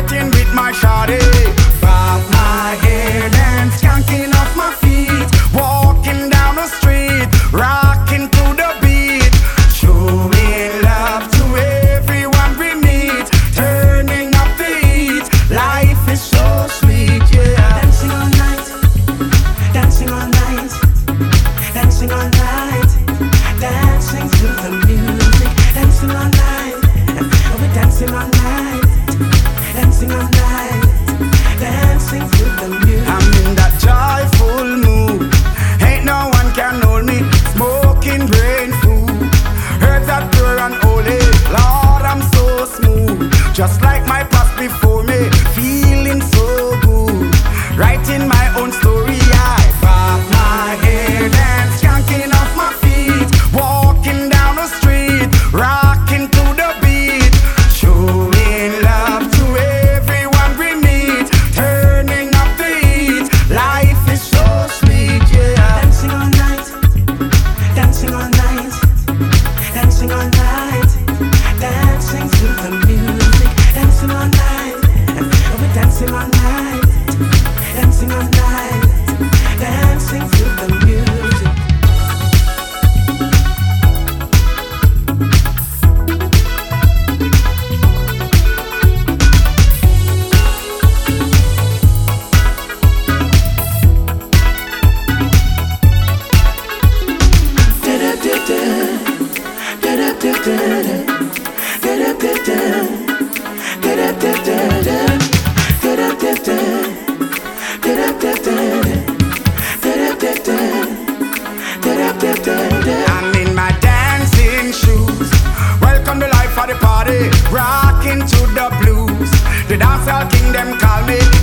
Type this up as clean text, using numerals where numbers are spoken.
celebrating with my shawty. Bob my head and skanking off my feet, walking down the street, rocking to the beat, showing love to everyone we meet, turning up the heat. Life is so sweet, yeah. Dancing all night, dancing all night, dancing all night, dancing to the music. Dancing all night, we're dancing all night, dancing all night, dancing to the music. I'm in that joyful mood, ain't no one can hold me, smoking brain food, herbs that pure and holy. Lord, I'm so smooth, just like my past before me, feeling so good, writing my own story. I bob my head and skanking off my feet, walking down the street, rocking to the beat, showing love to everyone we meet, turning up the heat. Life is so sweet, yeah. Dancing all night, dancing all night, dancing all night, dancing to the music. Dancing all night, we're dancing all night, dancing all night, dancing to the music. I'm in my dancing shoes, welcome to life for the party, rocking to the blues. The dancehall king them call me,